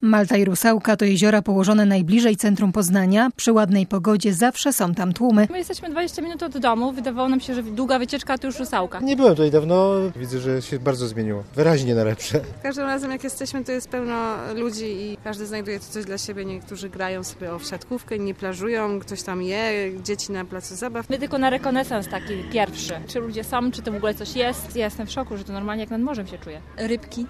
Malta i Rusałka to jeziora położone najbliżej centrum Poznania. Przy ładnej pogodzie zawsze są tam tłumy. My jesteśmy 20 minut od domu. Wydawało nam się, że długa wycieczka to już Rusałka. Nie byłem tutaj dawno. Widzę, że się bardzo zmieniło. Wyraźnie na lepsze. Każdym razem jak jesteśmy, to jest pełno ludzi i każdy znajduje tu coś dla siebie. Niektórzy grają sobie w siatkówkę, inni plażują, ktoś tam je, dzieci na placu zabaw. My tylko na rekonesans taki pierwszy. Czy ludzie są, czy to w ogóle coś jest. Ja jestem w szoku, że to normalnie jak nad morzem się czuje. Rybki.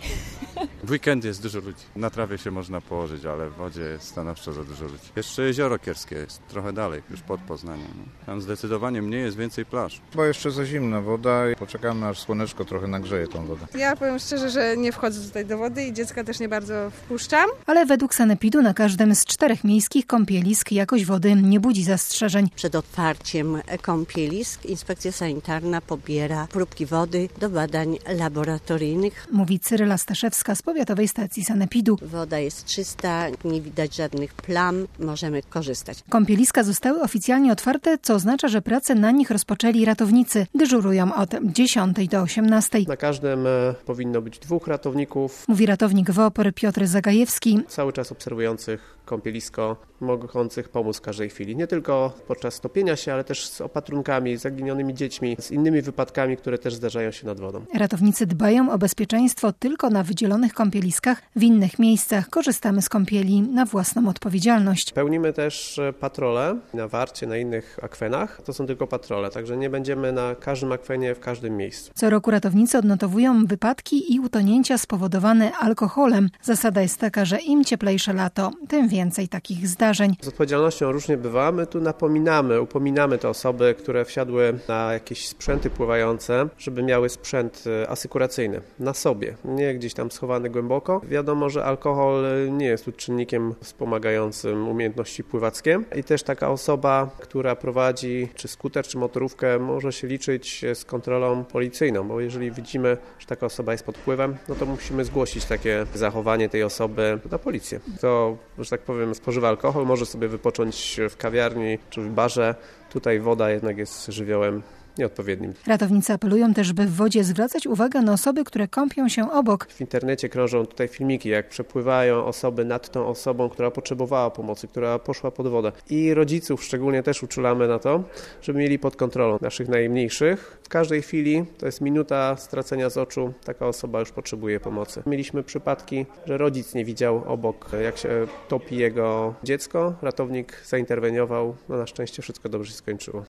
W weekend jest dużo ludzi. Na trawie się można położyć, ale w wodzie jest stanowczo za dużo ludzi. Jeszcze Jezioro Kierskie jest trochę dalej, już pod Poznaniem. Tam zdecydowanie mniej jest więcej plaż. Bo jeszcze za zimna woda i poczekamy, aż słoneczko trochę nagrzeje tą wodę. Ja powiem szczerze, że nie wchodzę tutaj do wody i dziecka też nie bardzo wpuszczam. Ale według sanepidu na każdym z 4 miejskich kąpielisk jakość wody nie budzi zastrzeżeń. Przed otwarciem kąpielisk inspekcja sanitarna pobiera próbki wody do badań laboratoryjnych. Mówi Cyryla Staszewska z Powiatowej Stacji Sanepidu. Woda jest czysta, nie widać żadnych plam, możemy korzystać. Kąpieliska zostały oficjalnie otwarte, co oznacza, że pracę na nich rozpoczęli ratownicy. Dyżurują od 10 do 18. Na każdym powinno być 2 ratowników. Mówi ratownik WOPR Piotr Zagajewski. Cały czas obserwujących kąpielisko, mogących pomóc w każdej chwili. Nie tylko podczas topienia się, ale też z opatrunkami, z zaginionymi dziećmi, z innymi wypadkami, które też zdarzają się nad wodą. Ratownicy dbają o bezpieczeństwo tylko na wydzielonych kąpieliskach. W innych miejscach korzystamy z kąpieli na własną odpowiedzialność. Pełnimy też patrole na Warcie, na innych akwenach. To są tylko patrole, także nie będziemy na każdym akwenie w każdym miejscu. Co roku ratownicy odnotowują wypadki i utonięcia spowodowane alkoholem. Zasada jest taka, że im cieplejsze lato, tym więcej takich zdarzeń. Z odpowiedzialnością różnie bywa. My tu upominamy te osoby, które wsiadły na jakieś sprzęty pływające, żeby miały sprzęt asykuracyjny na sobie, nie gdzieś tam schowany głęboko. Wiadomo, że alkohol nie jest tu czynnikiem wspomagającym umiejętności pływackie i też taka osoba, która prowadzi czy skuter, czy motorówkę, może się liczyć z kontrolą policyjną, bo jeżeli widzimy, że taka osoba jest pod wpływem, no to musimy zgłosić takie zachowanie tej osoby na policję. Kto, że tak powiem, spożywa alkohol, może sobie wypocząć w kawiarni czy w barze. Tutaj woda jednak jest żywiołem nieodpowiednim. Ratownicy apelują też, by w wodzie zwracać uwagę na osoby, które kąpią się obok. W internecie krążą tutaj filmiki, jak przepływają osoby nad tą osobą, która potrzebowała pomocy, która poszła pod wodę. I rodziców szczególnie też uczulamy na to, żeby mieli pod kontrolą naszych najmniejszych. W każdej chwili, to jest minuta stracenia z oczu, taka osoba już potrzebuje pomocy. Mieliśmy przypadki, że rodzic nie widział obok, jak się topi jego dziecko. Ratownik zainterweniował, no na szczęście wszystko dobrze się skończyło.